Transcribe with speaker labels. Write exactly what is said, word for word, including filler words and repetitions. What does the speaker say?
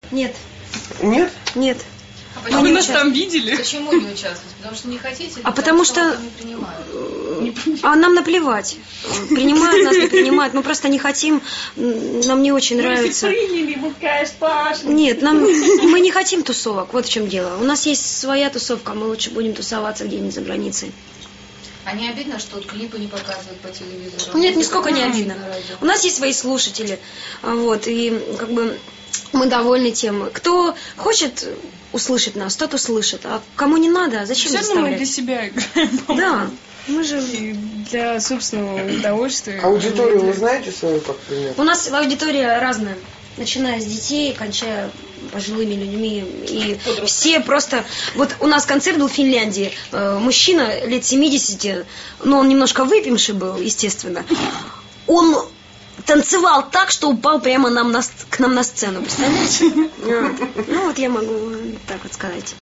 Speaker 1: Нет.
Speaker 2: Нет?
Speaker 1: Нет.
Speaker 3: А
Speaker 4: почему вы нас там видели?
Speaker 3: Почему не участвовать? Потому что не хотите?
Speaker 1: А потому что...
Speaker 3: Не принимают.
Speaker 1: А нам наплевать. Принимают нас, не принимают. Мы просто не хотим. Нам не очень нравится.
Speaker 5: Мы приняли, мы, конечно, пошли.
Speaker 1: Нет, нам... мы не хотим тусовок. Вот в чем дело. У нас есть своя тусовка, мы лучше будем тусоваться где-нибудь за границей.
Speaker 3: А не обидно, что вот клипы не показывают по телевизору?
Speaker 1: Нет, нисколько не обидно. У нас есть свои слушатели. Вот, и как бы мы довольны тем. Кто хочет услышать нас, тот услышит. А кому не надо, зачем
Speaker 4: все равно мы
Speaker 1: заставлять?
Speaker 4: для себя играем.
Speaker 1: Да, мы же...
Speaker 4: И для собственного удовольствия.
Speaker 2: Аудиторию вы знаете свою, как пример?
Speaker 1: У нас аудитория разная. Начиная с детей, кончая пожилыми людьми. И все просто... Вот у нас концерт был в Финляндии. Мужчина лет семидесяти, но он немножко выпивший был, естественно. Он танцевал так, что упал прямо нам на, к нам на сцену. Представляете? Ну вот я могу так вот сказать.